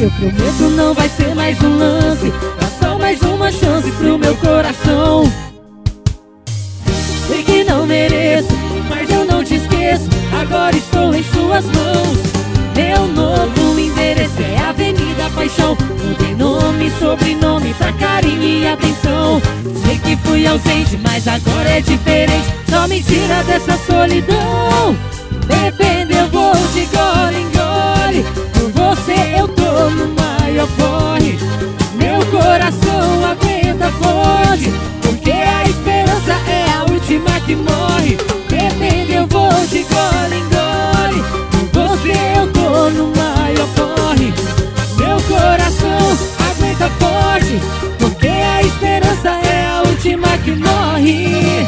Eu prometo não vai ser mais um lance, dá só mais uma chance pro meu coração. Sei que não mereço, mas eu não te esqueço, agora estou em suas mãos. Meu novo endereço é Avenida Paixão, mudei nome e sobrenome pra carinho e atenção. Sei que fui ausente, mas agora é diferente, só me tira dessa solidão. Bebendo eu vou de gole em gole, por você eu tô no maior porre. Meu coração aguenta forte, porque a esperança é a última que morre. Bebendo eu vou de gole em gole, por você eu tô no maior porre. Meu coração aguenta forte, porque a esperança é a última que morre.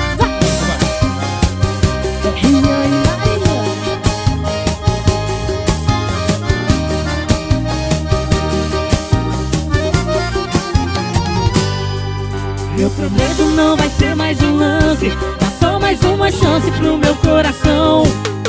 Eu prometo não vai ser mais um lance, dá só mais uma chance pro meu coração.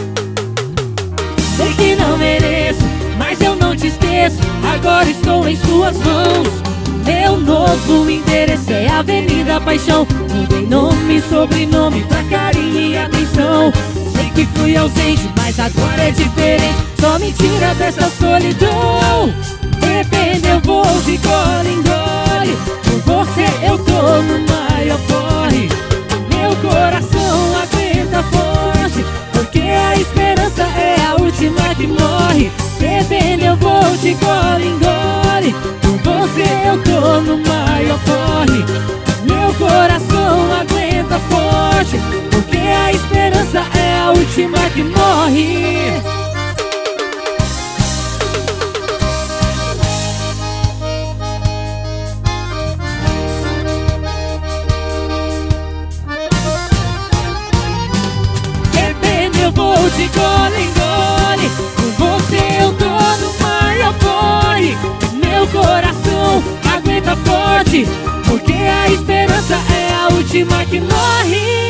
Sei que não mereço, mas eu não te esqueço, agora estou em suas mãos. Meu novo endereço é Avenida Paixão, mudei nome e sobrenome pra carinho e atenção. Sei que fui ausente, mas agora é diferente, só me tira dessa solidão. Bebendo eu vou de gole em gole, por você eu tô no maior porre. Meu coração aguenta forte, porque a esperança é a última que morre. Bebendo eu vou de gole em gole, por você eu tô no maior porre. Meu coração aguenta forte, porque a esperança é a última que morre. Eu vou de gole em gole, com você eu tô no maior porre. Meu coração aguenta forte, porque a esperança é a última que morre.